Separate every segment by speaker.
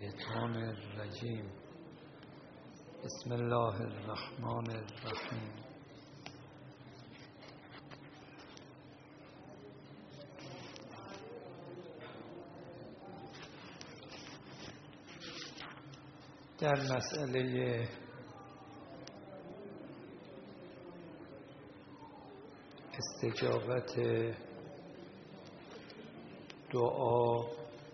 Speaker 1: الشیطان الرجیم. بسم الله الرحمن الرحیم. در مسئله استجابت دعا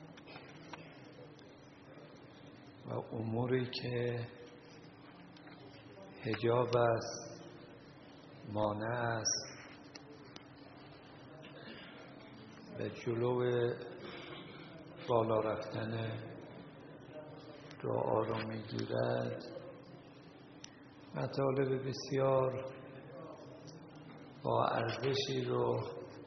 Speaker 1: و اموری که حجاب است، مانع است و جلو بالا رفتن دعا رو میگیرد، مطالب بسیار با ارزشی رو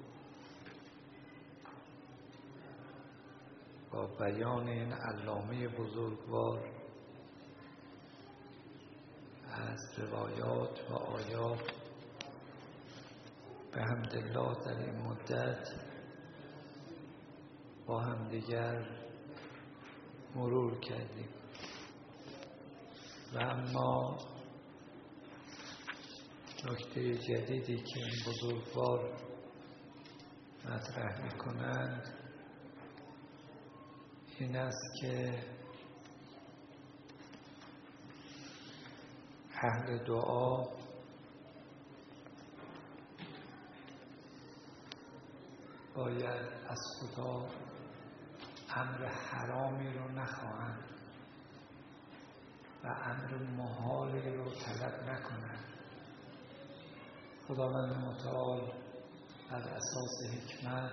Speaker 1: با بیان این علامه بزرگوار از روایات و آیات به حمدالله در این مدت با هم دیگر مرور کردیم. و اما نکته جدیدی که این بزرگوار مطرح می‌کنند این است که اهل دعا باید از خدا امر حرامی رو نخواهند و امر محالی رو طلب نکنند. خداوند متعال بر اساس حکمت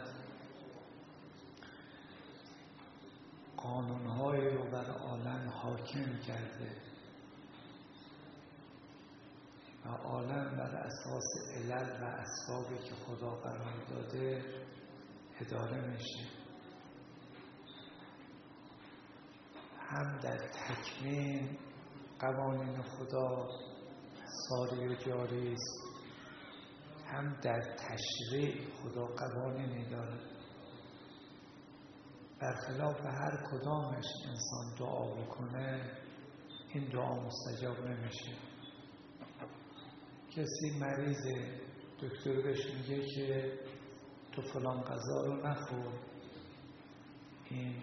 Speaker 1: قانون‌هایی رو بر عالم حاکم کرده و عالم بر اساس علل و اسبابی که خدا قرار داده اداره میشه. هم در تکوین قوانین خدا ساری و جاری است، هم در تشریع خدا قوانینی داره. برخلاف هر کدامش انسان دعا بکنه این دعا مستجاب نمیشه. کسی مریضه، دکتر بهش میگه که تو فلان غذا رو نخور، این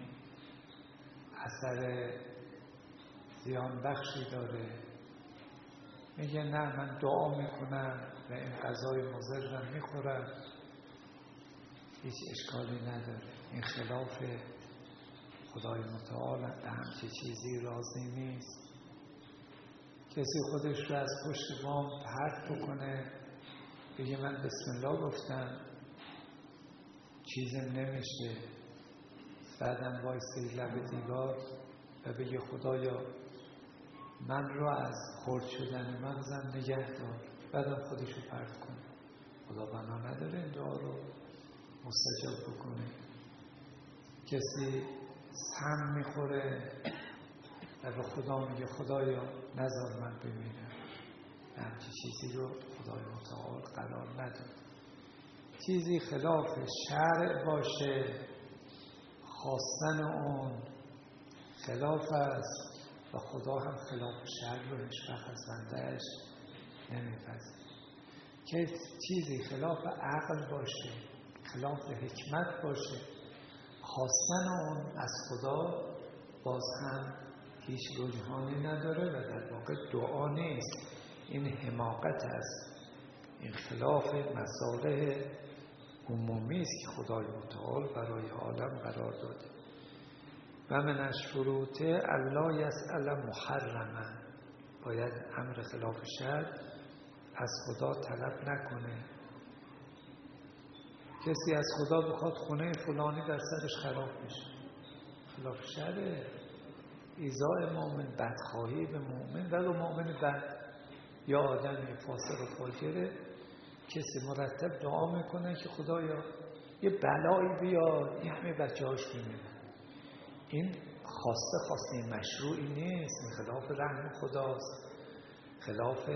Speaker 1: اثر زیان بخشی داره. میگه نه، من دعا میکنم و این غذای مضر رو میخورم، هیچ اشکالی نداره. این خلاف خدای متعال به همچه چیزی راضی نیست. کسی خودش رو از پشت بام پرت بکنه بگه من بسم الله گفتم چیزم نمیشه، بعدم وایسی لب دیوار و بگه خدایا من رو از خرد شدن مغزم نگه دار، بعدم خودش رو پرت کنه. خدا بنا نداره این دعا رو مستجاب بکنه. کسی سم میخوره و به خدا میگه خدایا نذار من بمیرم، همچی چیزی رو خدای متعال قرار نداد. چیزی خلاف شرع باشه خواستن اون خلاف است و خدا هم خلاف شرع رو هیچ وقت از بنده‌اش نمیپذیره. که چیزی خلاف عقل باشه، خلاف حکمت باشه، خواستن اون از خدا باز هم هیچ رجحانی نداره و در واقع دعا نیست. این حماقت است، این خلاف مصالح عمومی است که خدای متعال برای عالم قرار داده. و من از شروط الله یسأل محرما، باید امر خلاف شرع از خدا طلب نکنه. کسی از خدا بخواد خونه فلانی در سرش خراب میشه، خلاف شرع. ایذاء مؤمن، بدخواهی به مؤمن، ولو مؤمن بد یا آدم فاسق و فاجره، کسی مرتب دعا میکنه که خدایا یه بلایی بیاد این همه بچه‌هاش میمیرن. این خواسته مشروعی نیست، این خلاف رحم خداست، خلاف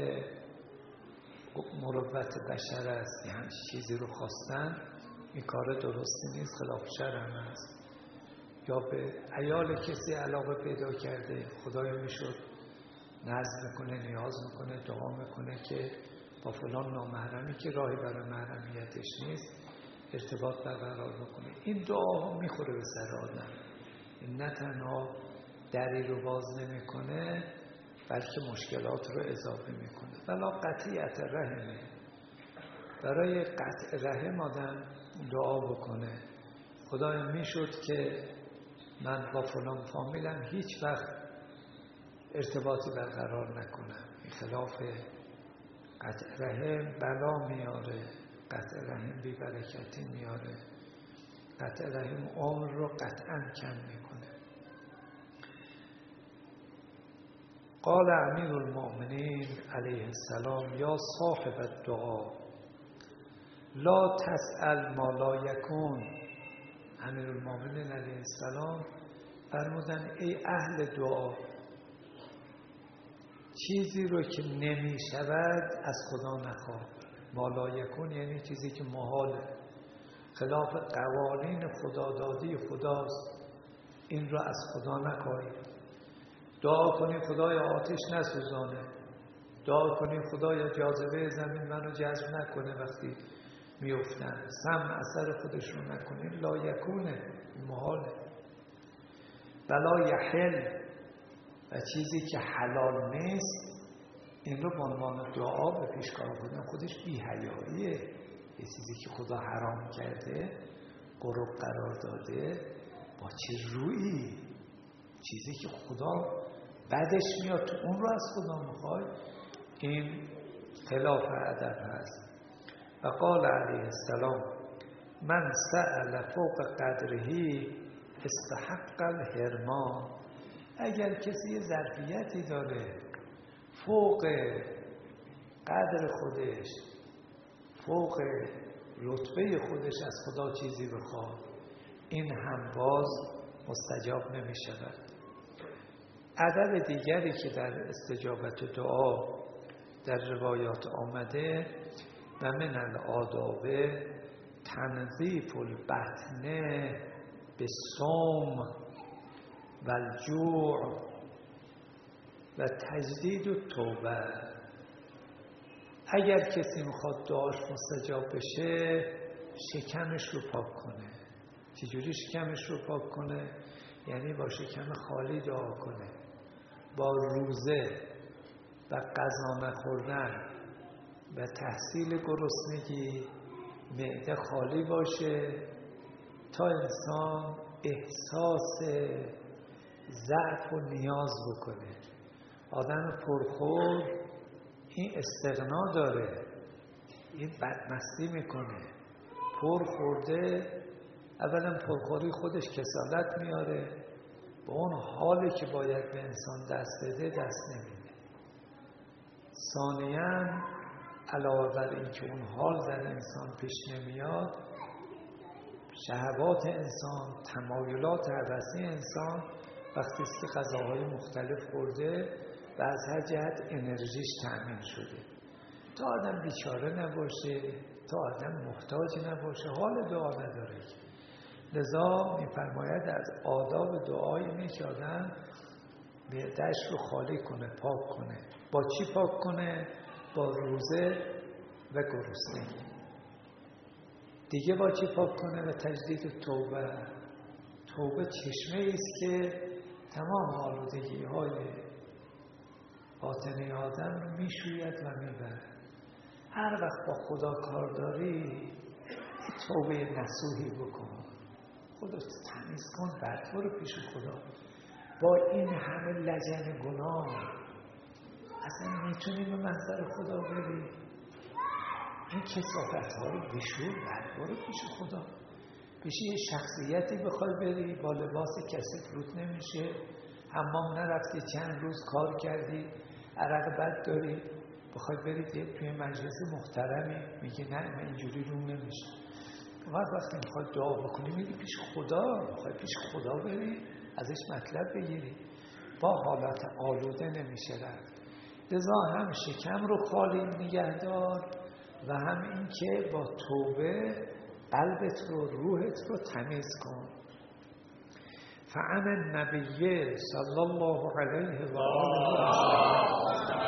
Speaker 1: مروت بشر است. همچین چیزی رو خواستن این کار درستی نیست، خلاف شرع است. یا به عیال کسی علاقه پیدا کرده، خدایا میشد نظر میکنه، نیاز میکنه، دعا میکنه که با فلان نامحرمی که راهی برای محرمیتش نیست ارتباط برقرار بکنه. این دعاها میخوره به سر آدم. این نه تنها دری رو باز نمیکنه بلکه مشکلات رو اضافه میکنه. ولا قطیعت رحمه، برای قطع رحم آدم دعا بکنه خدایا میشد که من با فلان فامیلم هیچ وقت ارتباطی برقرار نکنم. این خلاف قطع رحم بلا میاره، قطع رحم بی‌برکتی میاره، قطع رحم عمر رو قطعا کم میکنه. قال امیر المؤمنین علیه السلام یا صاحب الدعا لا تسأل ما لا یکون. امیر المؤمنین علیه السلام فرمودن ای اهل دعا، چیزی رو که نمی شود از خدا نخواه. ما لا یکون یعنی چیزی که محاله، خلاف قوانین خدادادی خداست، این رو از خدا نخواهید. دعا کنی خدای آتش نسوزانه، دعا کنی خدای جاذبه زمین منو جذب نکنه وقتی میافتن، سم اثر خودش رو نکنه. لا یکونه محاله. بلا یحل، و چیزی که حلال نیست این رو به عنوان دعا به پیشکار بودن خودش بی‌حیاییه. یه چیزی که خدا حرام کرده، قرب قرار داده، با چه رویی؟ چیزی که خدا بعدش میاد تو اون رو از خدا میخوای، این خلاف ادب هست. و قال علیه السلام من سأل فوق قدرهی استحق الحرمان. اگر کسی یه ظرفیتی داره فوق قدر خودش، فوق رتبه خودش از خدا چیزی بخواد، این هم باز مستجاب نمی شود. ادب دیگری که در استجابت دعا در روایات آمده و من الآداب تنظیف البطن به صوم و الجوع و تجدید التوبه. اگر کسی میخواد دعاش مستجاب بشه شکمش رو پاک کنه. چجوری شکمش رو پاک کنه؟ یعنی با شکم خالی دعا کنه، با روزه و غذا نخوردن و تحصیل گرسنگی معده خالی باشه تا انسان احساس ضعف و نیاز بکنه. آدم پرخور این استغنا داره، این بدمستی میکنه، پرخورده. اولا پرخوری خودش کسالت میاره، به اون حالی که باید به انسان دست بده دست نمیده. ثانیاً علاوه بر این که اون حال در انسان پیش نمیاد، شهوات انسان، تمایلات هوسی انسان وقتی است که غذاهای مختلف خورده و از هر جهت انرژیش تأمین شده، تا آدم بیچاره نباشه، تا آدم محتاج نباشه، حال دعا نداره. لذا می‌فرماید از آداب دعا اینه که آدم معده‌اش رو خالی کنه، پاک کنه. با چی پاک کنه؟ با روزه و گرسنگی. دیگه با چی پاک کنه؟ و تجدید توبه. توبه چشمه است که تمام آلودگی‌های باطنی آدم رو میشوید و میبره. هر وقت با خدا کار داری توبه نصوحی بکن، خودت تمیز کن، بعد برو پیش خدا. با این همه لجن گناه اصلا میتونی به محضر خدا بری؟ این کثافت ها رو بشور، بعد برو پیش خدا. پیش یه شخصیتی بخوای بری با لباس کثیف رود نمیشه، حمام نرفتی چند روز کار کردی، عرق بد داری، بخوای بری توی مجلس محترمی، میگی نه من اینجوری روم نمیشه. وقتی میخوای دعا بکنی میگی پیش خدا، میخوای پیش خدا بری ازش مطلب بگیری، با حالت آلوده نمیشه رفت. لذا هم شکم رو خالی نگهدار و هم این که با توبه قلبت رو، روحت رو تمیز کن. فعن النبی صلی الله علیه و آله و سلم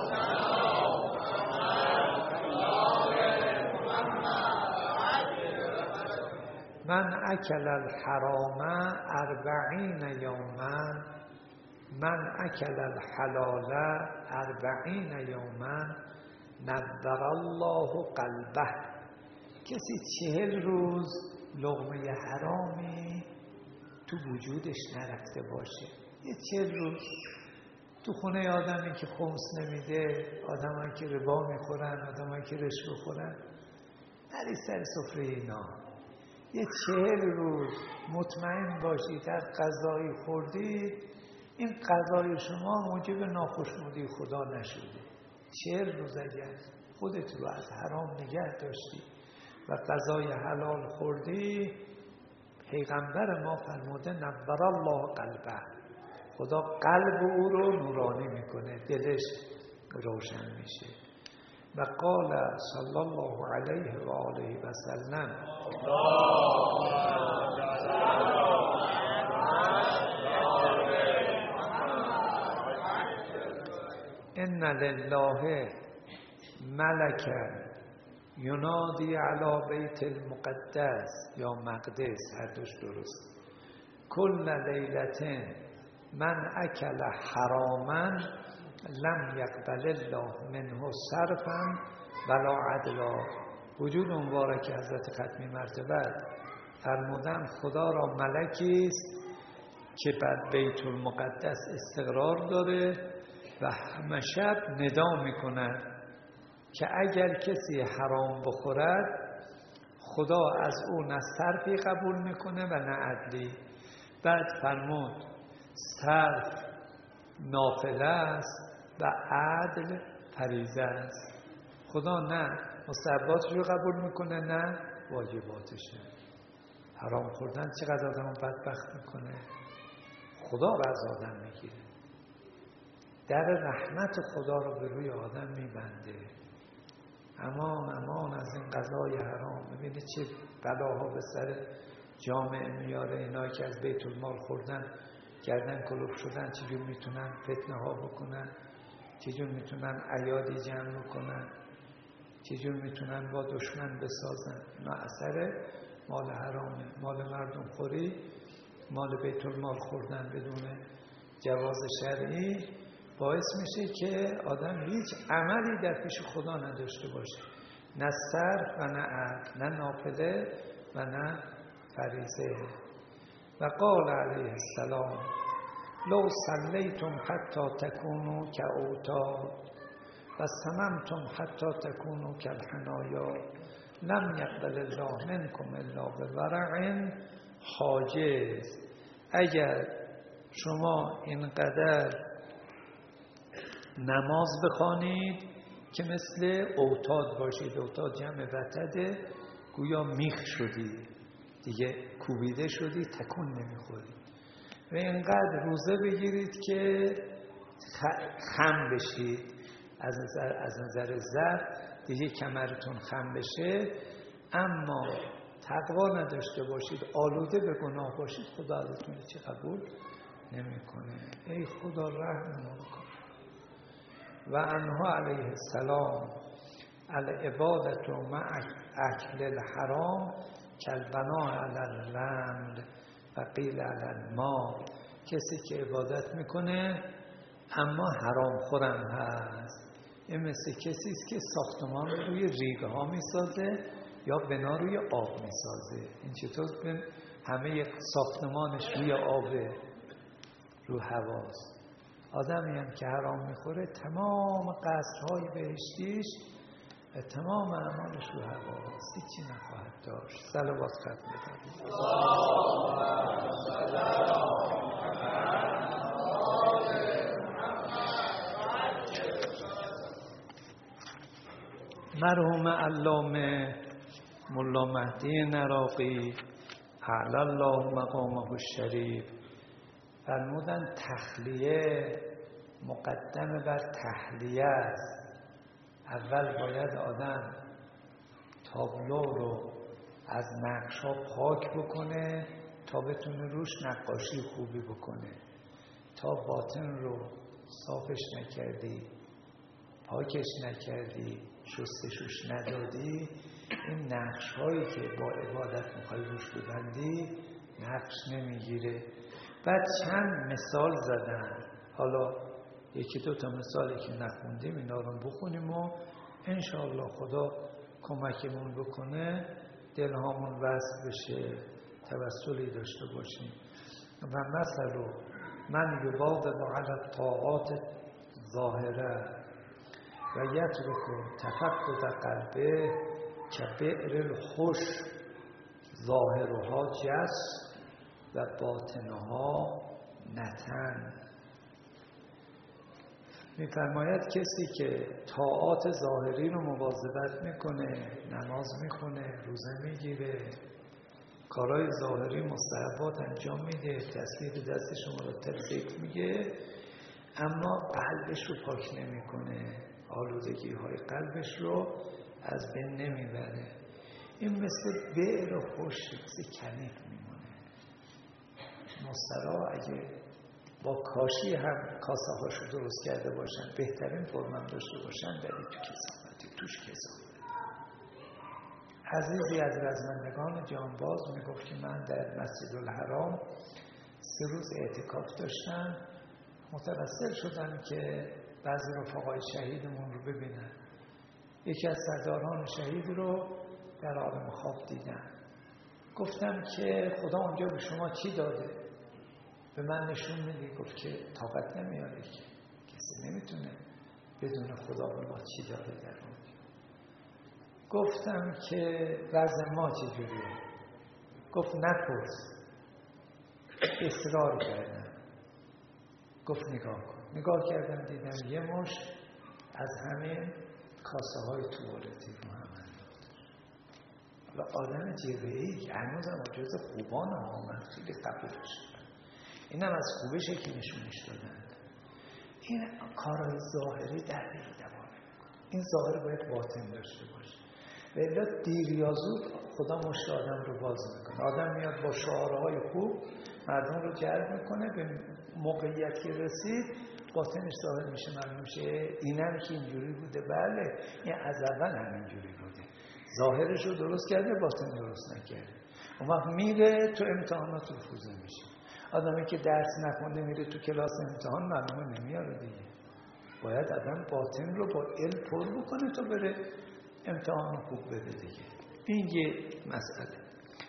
Speaker 1: من اکل الحرام 40 یوما من اکل الحلال 40 یوما نور الله قلبه. کسی 40 روز لقمه حرامی تو وجودش نرفته باشه، یه 40 روز تو خونه آدمی که خمس نمیده، آدمایی که ربا میخورن، آدمایی که رشوه خورن، نری سر سفره اینا. یه 40 روز مطمئن باشید هر غذایی خوردید این غذای شما موجب ناخوشنودی خدا نشده. 40 روز اگر خودت رو از حرام نگه داشتی و غذای حلال خوردی، پیغمبر ما فرموده نور الله قلبه، خدا قلب او رو نورانی میکنه، دلش روشن میشه. و قال صلی الله علیه و آله و سلم ان لله ملکا ینادی علی بیت المقدس یا مقدس، هر دوش درست، کل لیلة من اکل حراما لم یقبل الله منه صرفا ولا عدلا. وجود مبارک حضرت ختمی مرتبه فرمودن خدا را ملکی است که بر بیت المقدس استقرار داره و همه شب ندا میکند که اگر کسی حرام بخورد خدا از او نه صرفی قبول میکنه و نه عدلی. بعد فرمود صرف نافله است و عدل فریضه است. خدا نه مستحباتش رو قبول میکنه نه واجباتش. حرام خوردن چقدر آدم بدبخت میکنه، خدا رو از آدم میگیره، در رحمت خدا رو به روی آدم میبنده. امان از این غذای حرام. ببینید چه بلاها به سر جامعه میاره. اینا که از بیت المال خوردن گردن کلوف شدن، چجور میتونن فتنه ها بکنن، چجور میتونن عیادی جمع بکنن، چجور میتونن با دشمن بسازن. اینا اثر مال حرامه، مال مردم خوری، مال بیت المال خوردن بدون جواز شرعی باعث میشه که آدم هیچ عملی در پیش خدا نداشته باشه، نه صرف و نه عدل، نه نافله و نه فریضه. و قال علیه السلام لو صلیتم حتی تکونوا کاوتاد و صممتم حتی تکونوا کالحنایا لم یقبل الله منکم الا بورع حاجز. اگر شما اینقدر نماز بخوانید که مثل اوتاد باشید، اوتاد جمع وتده، گویا میخ شدی دیگه، کوبیده شدی، تکون نمیخوری، و اینقدر روزه بگیرید که خم بشید، از نظر ضرب دیگه کمرتون خم بشه، اما تقوا نداشته باشید، آلوده به گناه باشید، خدا ازتون چی قبول نمیکنه. ای خدا رحم کن. و عنه علیه السلام العبادة مع اکل الحرام کالبناء علی الرمل و قیل علی الماء. کسی که عبادت میکنه اما حرام خورم هست، این مثل کسی است که ساختمان روی ریگ ها میسازه یا بنا روی آب میسازه. این چطور؟ همه ساختمانش روی آبه، رو هواست. آدمی هم که حرام میخوره تمام قصرهای بهشتیش و تمام اعمالش رو هواست، هیچی نخواهد داشت. صلوات ختم بکنید. مرحوم علامه ملا مهدی نراقی اعلی الله مقامه الشریف فرمودن تخلیه مقدم بر تحلیه است. اول باید آدم تابلو رو از نقشا پاک بکنه تا بتونه روش نقاشی خوبی بکنه. تا باطن رو صافش نکردی، پاکش نکردی، شستشوش ندادی، این نقش هایی که با عبادت میخوای روش ببندی نقش نمیگیره. بعد چند مثال زدن، حالا یکی دو تا مثالی که نخوندیم اینا رو بخونیم و انشاءالله خدا کمکمون بکنه دلهامون وصل بشه، توسلی داشته باشیم. و مثلا من یواظب علی الطاعات ظاهره و یترک تفقد قلبه که بئر الخش ظاهرها جس و باطنها نتن. میفرماید کسی که طاعات ظاهری رو مواظبت میکنه، نماز میخونه، روزه میگیره، کارهای ظاهری مستحبات انجام میده، تسبیح دستش مرتب ذکر میگه، اما قلبش رو پاک نمیکنه، آلودگی های قلبش رو از بین نمیبره. این مثل بئر خشک، مثل کنیف میمونه. مسترا اگه با کاشی هم کاسه هاشو درست کرده باشن، بهترین فرم داشته باشن، ولی تو کثافتی، توش کثافت. عزیزی از رزمندگان جانباز میگفت که من در مسجد الحرام 3 روز اعتکاف داشتم، متوسل شدم که بعضی رفقای شهیدمون رو ببینن. یکی از سرداران شهید رو در عالم خواب دیدم. گفتم که خدا اونجا به شما چی داده؟ به من نشون میدی؟ گفت که طاقت نمیاره، که کسی نمیتونه بدون خدا به ما چی داده در اونجا. گفتم که وضع ما چجوریه؟ گفت نپرس. اصرار کردم. گفت نگاه کن. نگاه کردم دیدم یه مش از همین کاسه های توالتی رو هم انداخت. حالا آدم جبهه‌ای که هنوز هم جز خوبان ها، من خیلی قبولش دارم، اینم از خوبشه که نشونش دادن. این کارهای ظاهری در دل دوام نمیکنه. این ظاهر باید باطن داشته باشه. و الا دیر یا زود خدا مشت آدم رو باز میکنه. آدم میاد با شعارهای خوب مردم رو جلب میکنه، به موقعیت که رسید باطنش ظاهر میشه، معلوم میشه اینم که اینجوری بوده. بله این از اول همینجوری بوده، ظاهرش رو درست کرده، باطن درست نکرده. اون وقت میره تو امتحانات رفوزه میشه. آدمی که درس نخونده میره تو کلاس امتحان معلومه نمیاره دیگه. باید آدم باطن رو با علم پر بکنه تا بره امتحان خوب بده دیگه. این یه مسئله.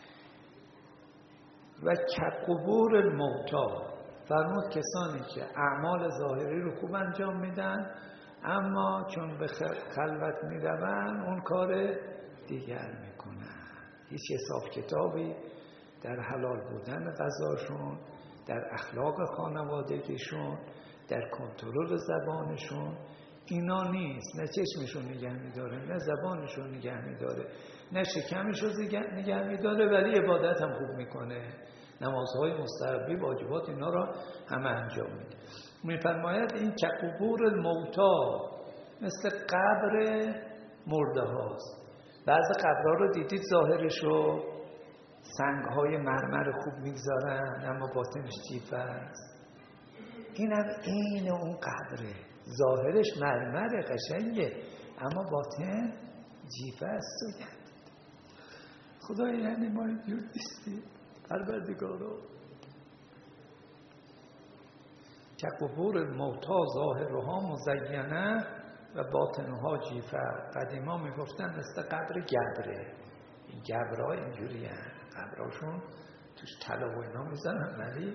Speaker 1: و کقبور الموتا، فرمود کسانی که اعمال ظاهری رو خوب انجام میدن اما چون به خلوت میرون اون کار دیگر میکنن. هیچ حساب کتابی در حلال بودن غذاشون، در اخلاق خانوادگیشون، در کنترل زبانشون اینا نیست. نه چشمشون نگه میداره، نه زبانشون نگه میداره، نه شکمشون نگه میداره، ولی عبادت هم خوب میکنه، نمازهای مستحبی، واجبات اینا را همه انجام میده. میفرماید این که قبور الموتا مثل قبر مرده هاست. بعضی قبرها رو دیدید ظاهرشو سنگهای مرمر خوب میگذارن اما باطنش جیفه است. این هم این اون قبره، ظاهرش مرمر قشنگه اما باطن جیفه است. خدای یعنی ما اینجور نیستیم پروردگارا. که قبور الموتا ظاهرها مزینه و باطنها جیفه. قدیما میگفتن مثل قبر گبره. این گبرها اینجوری هست، قبرهاشون توش طلا و اینا میزنن، ولی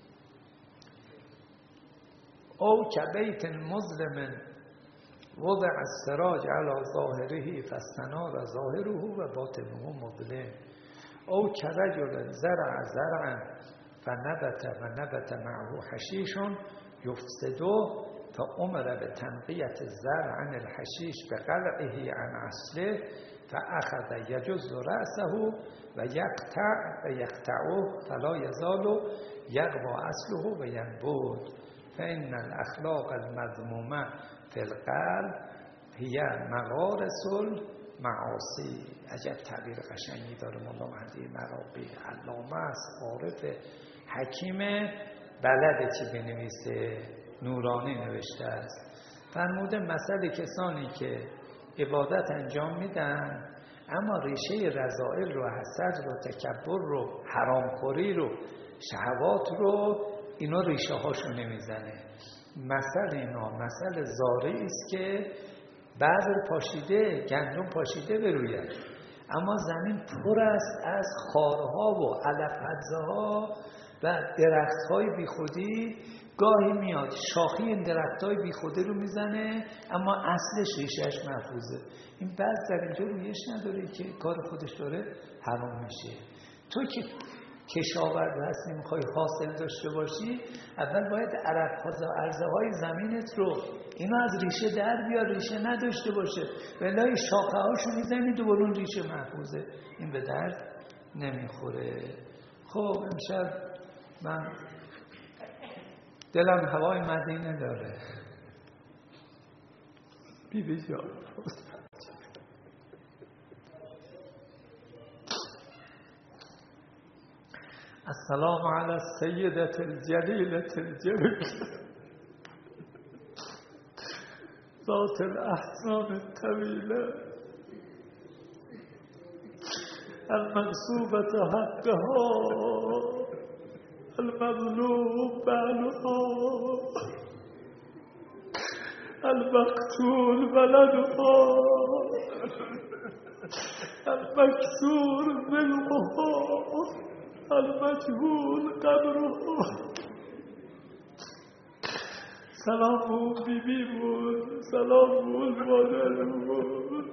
Speaker 1: او که بیت مظلم وضع السراج علی ظاهره فاستنار ظاهره و باطنه مظلم. او که رجل زرع زرعا فنبت معه حشیش یفسده فامر بتنقیة الزرع عن الحشیش بقلعه عن اصله فاخذ یجز رأسه و یقطعه فلا یزال یقوى اصله و ینبت فإن الأخلاق المذمومة في القلب هي مغارس معاصی. عجب تعبیر قشنگی داره مولا مهدی مراغی، علامه است، عارف، حکیم، بلده چی بنویسه، نورانی نوشته است. فرموده مثل کسانی که عبادت انجام میدن اما ریشه رذائل رو، حسد رو، تکبر رو، حرامخوری رو، شهوات رو، اینا ریشه هاشو نمیزنه. مثل اینا مثل زارعی است که بذر پاشیده، گندم پاشیده بروید، اما زمین پر است از خارها و علف هدزه‌ها و درخت‌های بیخودی. گاهی میاد شاخی این درخت‌های بیخودی رو میزنه اما اصلش ریشه‌اش محفوظه. این بذر در اینجا رویش نداره که کار خودش داره حرام میشه. تو که کشاورز هستی میخوای حاصل داشته باشی، اول باید عرضه های زمینت رو اینا از ریشه در بیار، ریشه نداشته باشه ولای شاخه هاشو میزنی دوباره اون ریشه محفوظه، این به درد نمیخوره. خب امشب من دلم هوای مدینه داره. بیبی جان السلام علی السیدة الجلیلة الجلیلة ذات الاحسان الطویلة المنصوبة حقها المظلوم بعلها المقتول ولدها المكسور ظلمها المجهول قبرها. سلام بیبی بود، سلام مادر بود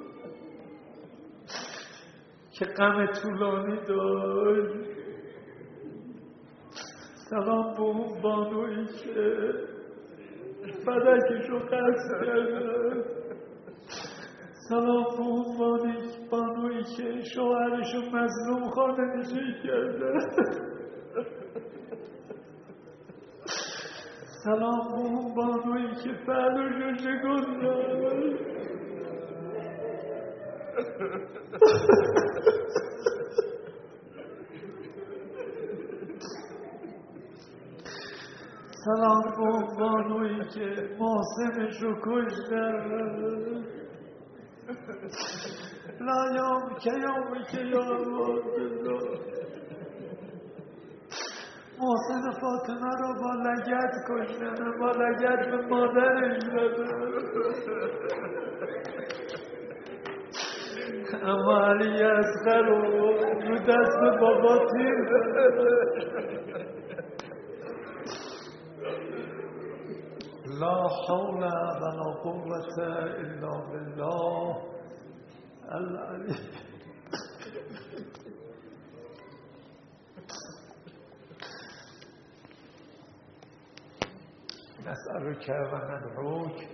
Speaker 1: که غم طولانی داشت. سلام به اون بانویی که فدکشو قصد کرده. سلام به اون بانویی که شوهرشو مظلوم خانه نشین کرده. سلام به اون بانویی که پهلوشو شکن. سلام به اون بانویی که محسنشو کشتن. لا یام که یا محسن فاطمه رو با لگد کشتن، با لگد به مادرش زدن. اما علی اصغر رو دست بابا تیر زدن. لا حول ولا قوة الا بالله العلی. نسألك و ندعوك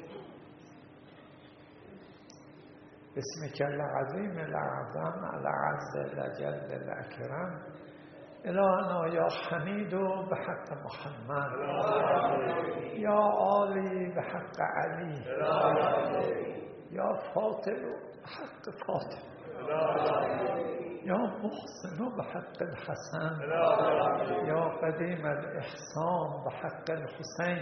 Speaker 1: باسمك العظیم الاعظم العز الاجل الاکرم الهنا یا حمید به حق محمد، یا عالی به حق علی، یا فاطر به حق فاطر، یا محسن به حق الحسن، یا قدیم الاحسان به حق الحسین.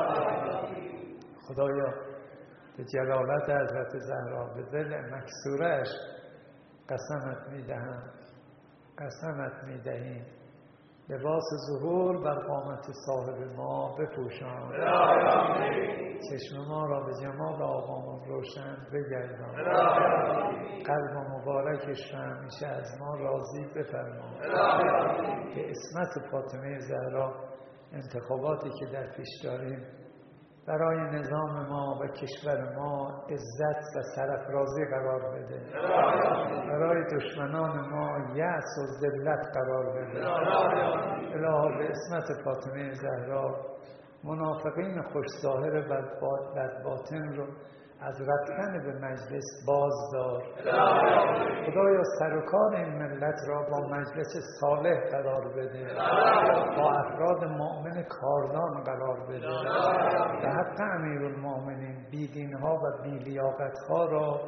Speaker 1: خدایا به جلالت حضرت زهرا به دل مکسورش قسمت میدهم، قسمت میدهیم لباس ظهور بر قامت صاحب ما بپوشان، چشم ما را به جمال آقامون روشن بگردان، قلب مبارکش را همیشه از ما راضی بفرما. به اسمت فاطمه زهرا انتخاباتی که در پیش داریم برای نظام ما و کشور ما عزت و سرافرازی قرار بده، برای دشمنان ما یأس و ذلت قرار بده. الها به اسمت فاطمه زهرا منافقین خوش ظاهر بد باطن رو از رفتن به مجلس بازدار. خدایا سر و کار این ملت را با مجلس صالح قرار بده، با افراد مؤمن کاردان قرار بده. به حق امیرالمؤمنین بیدینها و بیلیاقتها را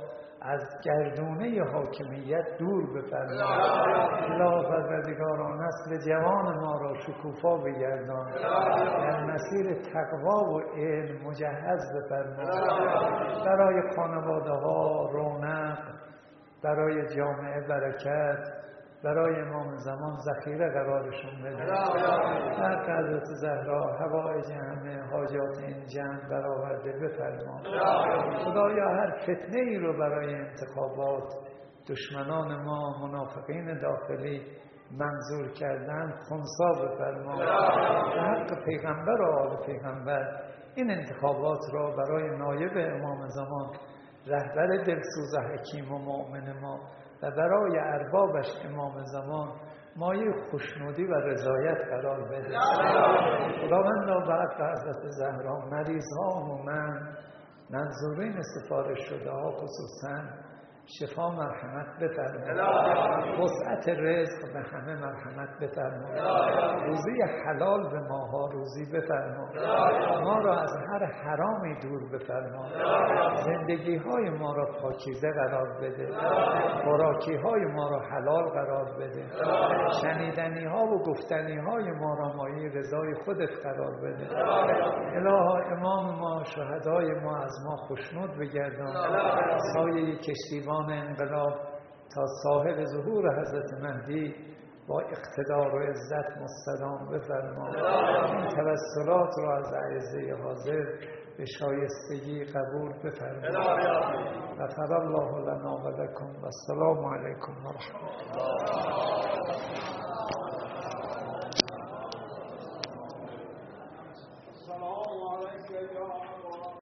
Speaker 1: از گردونه حاکمیت دور بفرما. اله پروردگارا نسل جوان ما را شکوفا بگردان، در مسیر تقوا و علم مجهز بفرما. برای خانواده ها رونق، برای جامعه برکت، برای امام زمان ذخیره قرارشون بده. در حضرت زهرا حوائج همه حاجات این جمع برآورده بفرما. خدایا هر فتنه ای رو برای انتخابات دشمنان ما منافقین داخلی منظور کردن خنثی بفرما. به حق پیغمبر و آل پیغمبر این انتخابات را برای نایب امام زمان، رهبر دلسوز حکیم و مؤمن ما و برای اربابش امام زمان مایه خوشنودی و رضایت قرار بده. خداوندا بعد حضرت زهرا مریض‌ها عموماً، منظورین سفارش شده ها خصوصاً شفا مرحمت بفرما. وسعت رزق به همه مرحمت بفرما. روزی حلال به ماها روزی بفرما. ما را از هر حرامی دور بفرما. زندگی های ما را پاکیزه قرار بده. خوراکی های ما را حلال قرار بده. شنیدنی ها و گفتنی های ما را مایه رضای خودت قرار بده. الها امام ما، شهدای ما از ما خوشنود بگردان. سایه کشتیبان انقلاب تا صاحب ظهور حضرت مهدی با اقتدار و عزت مستدام بفرما. این توسلات را از اعزه حاضر به شایستگی قبول بفرما. غفر الله لنا و لکم و السلام علیکم و رحمت الله.